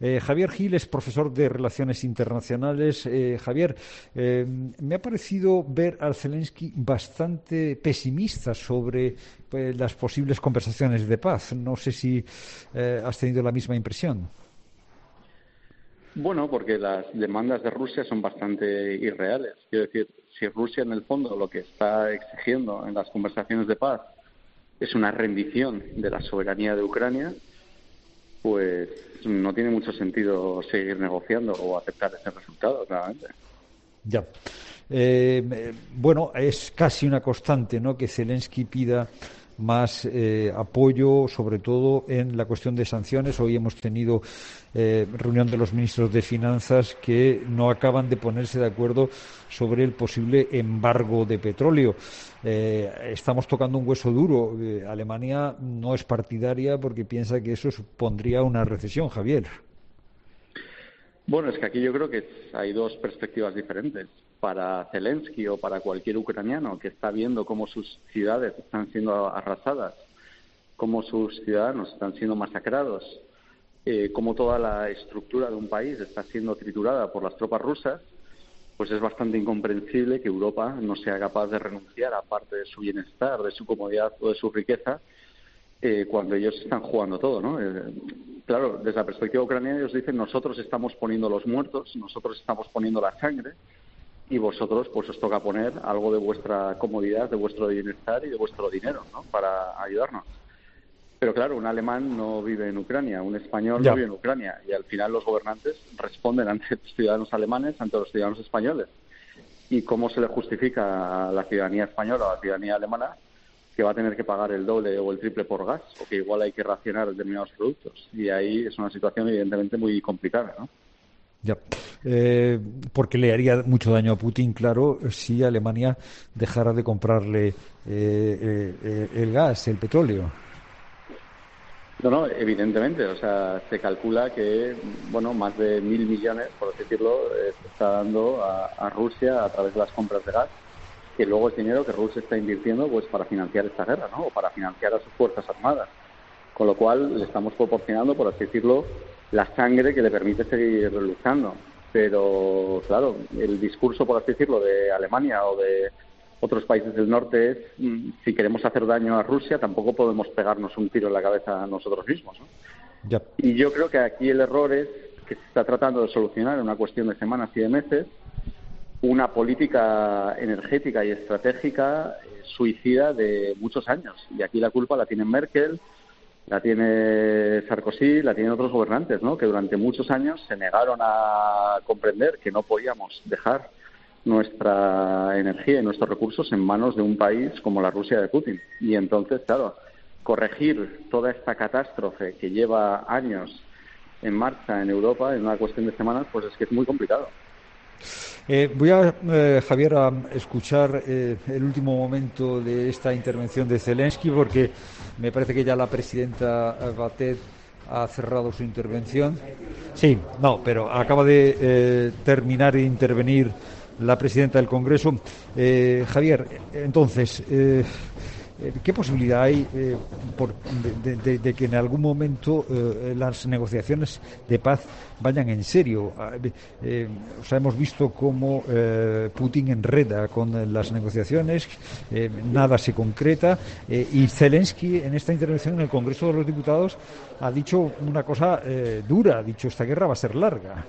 Javier Gil es profesor de Relaciones Internacionales. Javier, me ha parecido ver al Zelensky bastante pesimista sobre las posibles conversaciones de paz. No sé si has tenido la misma impresión. Bueno, porque las demandas de Rusia son bastante irreales. Quiero decir, si Rusia en el fondo lo que está exigiendo en las conversaciones de paz es una rendición de la soberanía de Ucrania, pues no tiene mucho sentido seguir negociando o aceptar ese resultado, claramente. Ya. Bueno, es casi una constante, ¿no?, que Zelensky pida más apoyo, sobre todo en la cuestión de sanciones. Hoy hemos tenido reunión de los ministros de Finanzas que no acaban de ponerse de acuerdo sobre el posible embargo de petróleo. Estamos tocando un hueso duro. Alemania no es partidaria porque piensa que eso supondría una recesión, Javier. Bueno, es que aquí yo creo que hay dos perspectivas diferentes. Para Zelensky o para cualquier ucraniano que está viendo cómo sus ciudades están siendo arrasadas, cómo sus ciudadanos están siendo masacrados, cómo toda la estructura de un país está siendo triturada por las tropas rusas, pues es bastante incomprensible que Europa no sea capaz de renunciar a parte de su bienestar, de su comodidad o de su riqueza cuando ellos están jugando todo, ¿no? Claro, desde la perspectiva ucraniana ellos dicen: nosotros estamos poniendo los muertos, nosotros estamos poniendo la sangre, y vosotros pues os toca poner algo de vuestra comodidad, de vuestro bienestar y de vuestro dinero, ¿no?, para ayudarnos. Pero claro, un alemán no vive en Ucrania, un español no vive en Ucrania, y al final los gobernantes responden ante los ciudadanos alemanes, ante los ciudadanos españoles. ¿Y cómo se le justifica a la ciudadanía española o a la ciudadanía alemana que va a tener que pagar el doble o el triple por gas, o que igual hay que racionar determinados productos? Y ahí es una situación evidentemente muy complicada, ¿no? Ya, porque le haría mucho daño a Putin, claro, si Alemania dejara de comprarle el gas, el petróleo. No, evidentemente. O sea, se calcula que, bueno, más de 1.000 millones, por así decirlo, se está dando a Rusia a través de las compras de gas, que luego es dinero que Rusia está invirtiendo pues para financiar esta guerra, ¿no?, o para financiar a sus fuerzas armadas. Con lo cual le estamos proporcionando, por así decirlo, la sangre que le permite seguir luchando. Pero, claro, el discurso, por así decirlo, de Alemania o de otros países del norte es: si queremos hacer daño a Rusia, tampoco podemos pegarnos un tiro en la cabeza a nosotros mismos, ¿no? Ya. Y yo creo que aquí el error es que se está tratando de solucionar en una cuestión de semanas y de meses una política energética y estratégica suicida de muchos años. Y aquí la culpa la tiene Merkel, la tiene Sarkozy, la tienen otros gobernantes, ¿no?, que durante muchos años se negaron a comprender que no podíamos dejar nuestra energía y nuestros recursos en manos de un país como la Rusia de Putin. Y entonces, claro, corregir toda esta catástrofe que lleva años en marcha en Europa en una cuestión de semanas, pues es que es muy complicado. Voy a, Javier, a escuchar el último momento de esta intervención de Zelensky, porque me parece que ya la presidenta Batet ha cerrado su intervención. Sí, no, pero acaba de terminar de intervenir la presidenta del Congreso. Javier, entonces, ¿qué posibilidad hay de que en algún momento las negociaciones de paz vayan en serio? O sea, hemos visto cómo Putin enreda con las negociaciones, nada se concreta, y Zelensky en esta intervención en el Congreso de los Diputados ha dicho una cosa dura, ha dicho: esta guerra va a ser larga.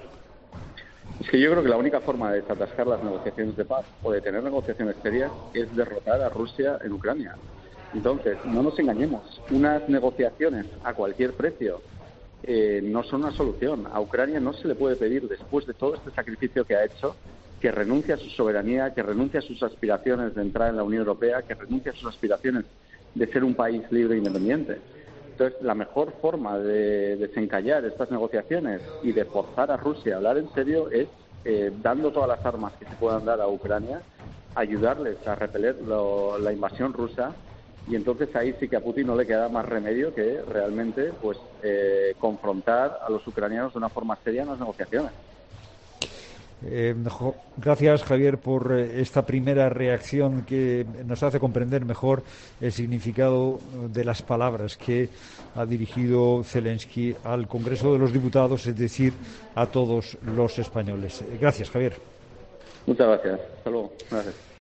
Es que yo creo que la única forma de desatascar las negociaciones de paz o de tener negociaciones serias es derrotar a Rusia en Ucrania. Entonces, no nos engañemos, unas negociaciones a cualquier precio no son una solución. A Ucrania no se le puede pedir, después de todo este sacrificio que ha hecho, que renuncie a su soberanía, que renuncie a sus aspiraciones de entrar en la Unión Europea, que renuncie a sus aspiraciones de ser un país libre e independiente. Entonces, la mejor forma de desencallar estas negociaciones y de forzar a Rusia a hablar en serio es dando todas las armas que se puedan dar a Ucrania, ayudarles a repeler la invasión rusa, y entonces ahí sí que a Putin no le queda más remedio que realmente confrontar a los ucranianos de una forma seria en las negociaciones. Gracias, Javier, por esta primera reacción que nos hace comprender mejor el significado de las palabras que ha dirigido Zelensky al Congreso de los Diputados, es decir, a todos los españoles. Gracias, Javier. Muchas gracias. Hasta luego. Gracias.